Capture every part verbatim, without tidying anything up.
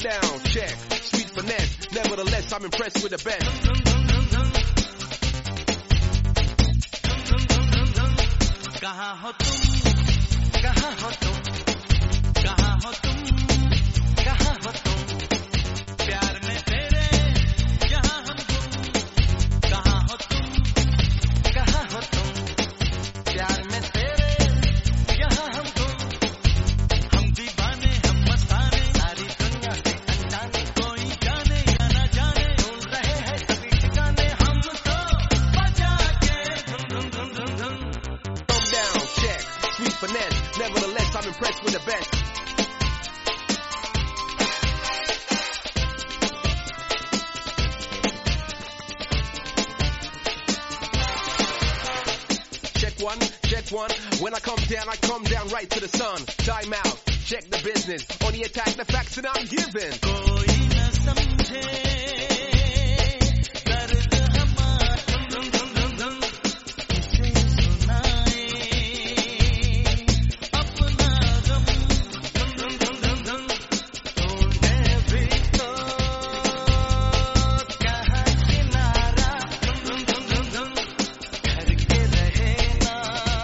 down, check, sweet finesse. Nevertheless, I'm impressed with the best. कहाँ हो तुम, कहाँ हो तुम, कहाँ हो तुम, कहाँ हो तुम, प्यार में तेरे यहाँ हम गुम, कहाँ हो तुम, कहाँ हो तुम, प्यार में तेरे यहाँ हम गुम, हम दीवाने हम मस्ताने, सारी दुनिया से अनजाने, कोई जाने या ना जाने, ढूंढ रहे हैं सभी ठिकाने, हम तो बजा के धुम धुम धुम धुम धुम. Down, check, sweet finesse. Nevertheless, I'm impressed with the best. Check one, check one. When I come down, I come down right to the sun. Time out, check the business. Only attack the facts that I'm giving. कोई न समझे दर्द हमारा, धुम धुम धुम धुम, किसे सुनाए अपना गम, धुम धुम धुम धुम धुम, ढूंढे भी तो कहाँ किनारा, धुम धुम धुम धुम धुम, घर के रहे ना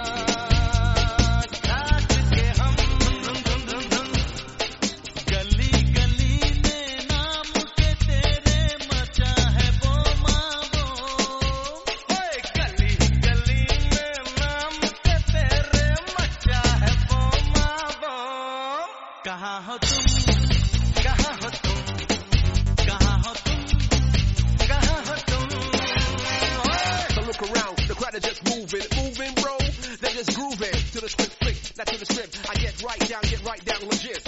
काट के हम, धुम धुम धुम धुम, गली गली में नाम के तेरे मचा है वो मावो, ओए गली गली में नाम के तेरे मचा है वो मावो. कहाँ हो तुम, कहाँ हो तुम, कहाँ हो तुम, कहाँ हो तुम, ओए. So look around, the crowd is just moving, moving, bro. They're just grooving to the script, flick, not to the script. I get right down, get right down, legit.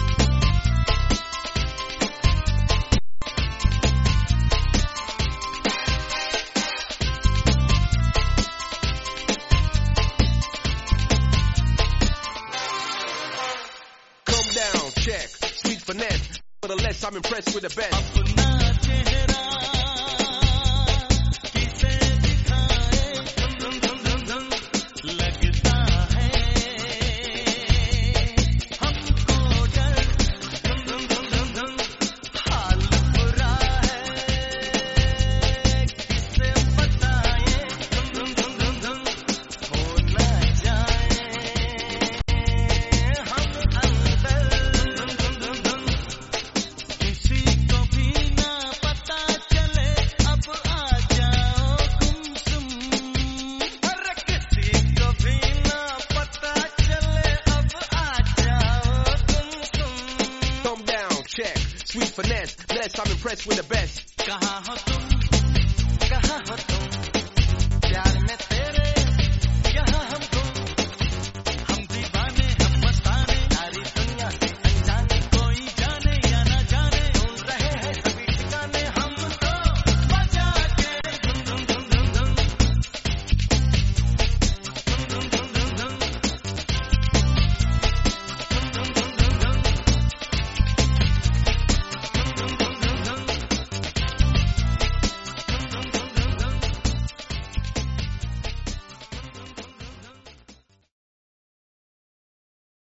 Come down, check, sweet finesse. Nevertheless, I'm impressed with the best. अपना चेहरा किसे दिखाए, धुम धुम धुम धुम धुम, लगता है हमको डर, धुम धुम धुम धुम धुम, हाल बुरा है किसे बताए, धुम धुम धुम धुम धुम, हो न जाए हम अंदर, धुम धुम धुम धुम, किसी को भी ना पता चले अब आ जाओ गुमसुम, अरे किसी को भी ना पता चले अब आ जाओ गुमसुम. Come down, check, sweet finesse. Bless, I'm impressed with the best. कहाँ हो तुम, कहाँ हो तुम, प्यार में तेरे यहाँ हम गुम,